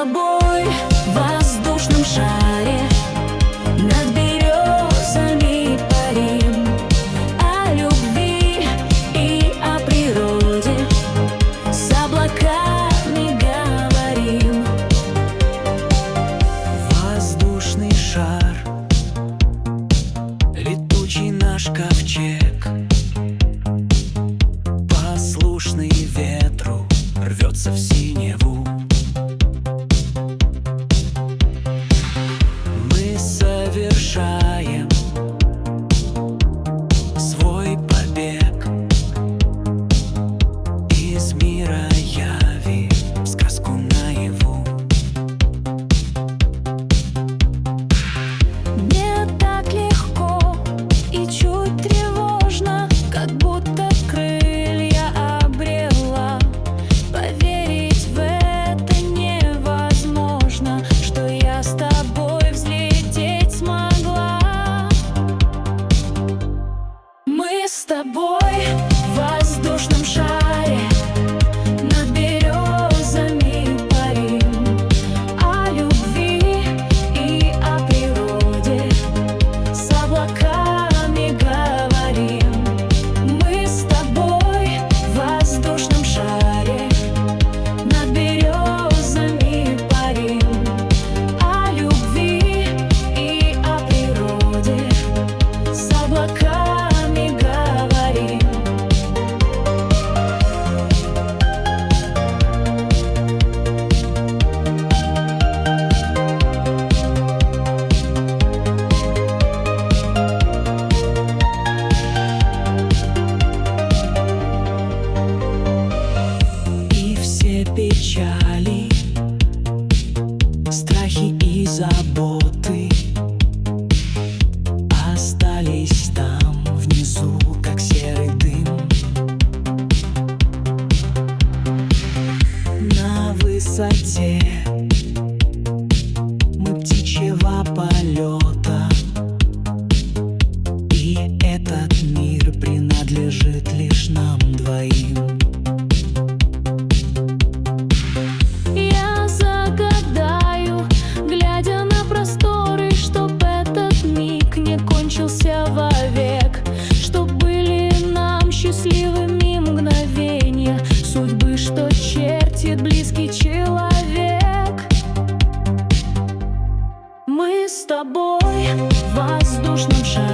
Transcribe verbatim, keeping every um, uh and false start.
тобой в воздушном шаре, над березами парим, о любви и о природе с облаками говорим. Воздушный шар, летучий наш ковчег, послушный ветру, рвется в синеву. Мы совершаем свой побег из мира яви в сказку наяву. Мне так легко и чуть тревожно, как будто крылья обрела. Поверить в это невозможно, что я с тобой взлететь смогла. Мы с тобой в воздушном шаре, над березами парим, о любви и о природе с облаками говорим. Мы с тобой в воздушном шаре, над березами парим, о любви и о природе с облаками говорим. И все печали, страхи и заботы остались там внизу, как серый дым. На высоте мы птичьего полета, и этот мир принадлежит лишь нам двоим. Я загадаю, глядя на просторы, чтоб этот миг не кончился вовек, чтоб были нам счастливыми мгновения судьбы, что чертит близкий человек. Мы с тобой в воздушном шаре,